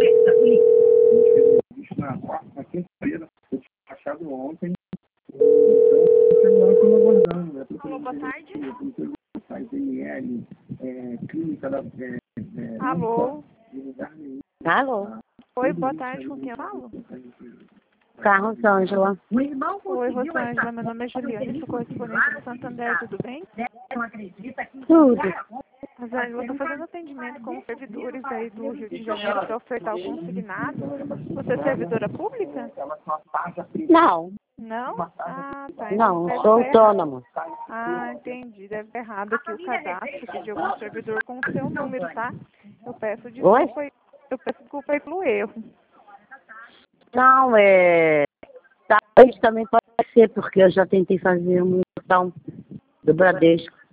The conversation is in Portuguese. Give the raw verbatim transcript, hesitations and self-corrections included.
Na quarta, na quinta-feira, eu tinha achado ontem. Então, nós estamos aguardando, né? Alô, boa tarde. Faz M L, é, clínica da. É, é, Alô. Alô? Oi, boa tarde, com quem eu falo? Carlos Ângela. Oi, Rosângela, meu nome é Juliane, sou correspondente do Santander, tudo bem? Tudo. Rosângela, eu estou fazendo atendimento com os servidores aí do Rio de Janeiro para ofertar o consignado. Você é servidora pública? Não, Não? Ah, tá. não, Deve sou estar errado. autônomo. Ah, entendi. Deve estar errado aqui o cadastro aqui de algum servidor com o seu número, tá? Eu peço Oi? desculpa, aí- eu peço desculpa aí pelo erro. Não, é... Talvez também pode ser, porque eu já tentei fazer um cartão do Bradesco.